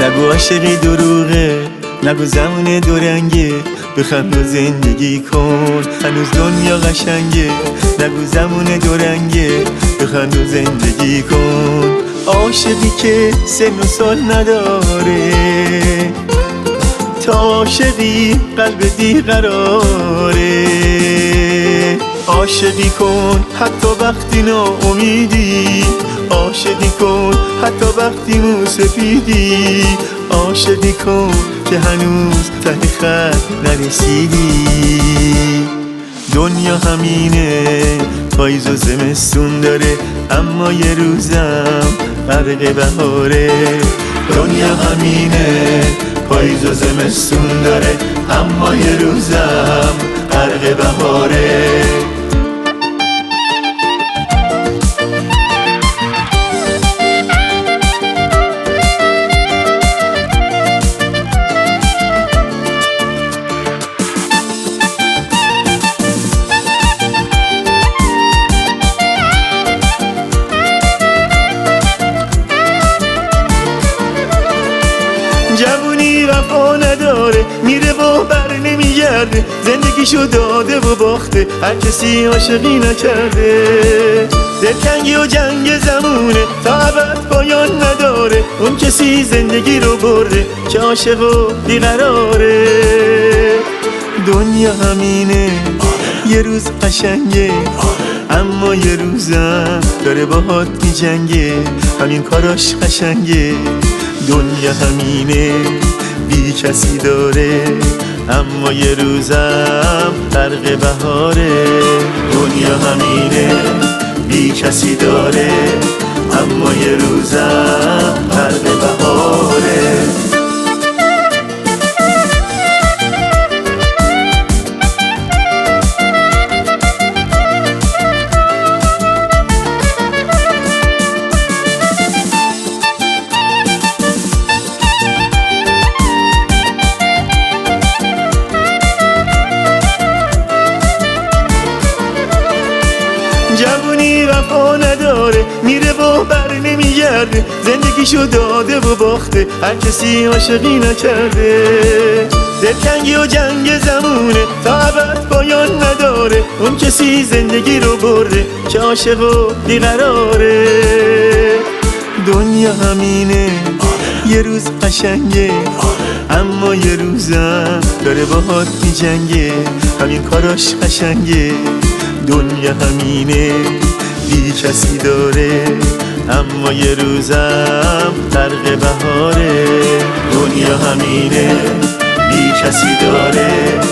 نگو عاشقی دروغه، نگو زمان دورنگه، بخند و زندگی کن هنوز دنیا قشنگه. نگو زمان دورنگه، بخند و زندگی کن. عاشقی که سن و سال نداره، تا عاشقی قلب دی قراره. عاشقی کن حتی وقتی ناامیدی، عاشقی کن حتی وقتی موسفیدی. عاشقی کن که هنوز ته خط نرسیدی. دنیا همینه، پاییز و زمستون داره، اما یه روزم غرق بهاره. دنیا همینه، پاییز و زمستون داره، اما یه روزم غرق بهاره. جوونی وفا نداره، میره و بر نمیگرده، زندگیشو داده و باخته، هر کسی عاشقی نکرده. دلتنگی و جنگ زمونه، تا ابد پایان نداره، اون کسی زندگی رو برده که عاشق و بیقراره. دنیا همینه، یه روز قشنگه، اما یه روزم داره باهات میجنگه، همین کاراش قشنگه. دنیا همینه، بی کسی داره، اما یه روزم غرق بهاره. دنیا همینه، بی کسی داره، اما یه روزم غرق بهاره. جوونی وفا نداره، میره و بر نمیگرده، زندگیشو داده و باخته، هر کسی عاشقی نکرده. دلتنگی و جنگ زمونه، تا ابد پایان نداره، اون کسی زندگی رو برده که عاشق و بیقراره. دنیا همینه، یه روز قشنگه، اما یه روزم داره باهات میجنگه، همین کاراش قشنگه. دنیا همینه، بی کسی داره، اما یه روزم غرق بهاره. دنیا همینه، بی کسی داره،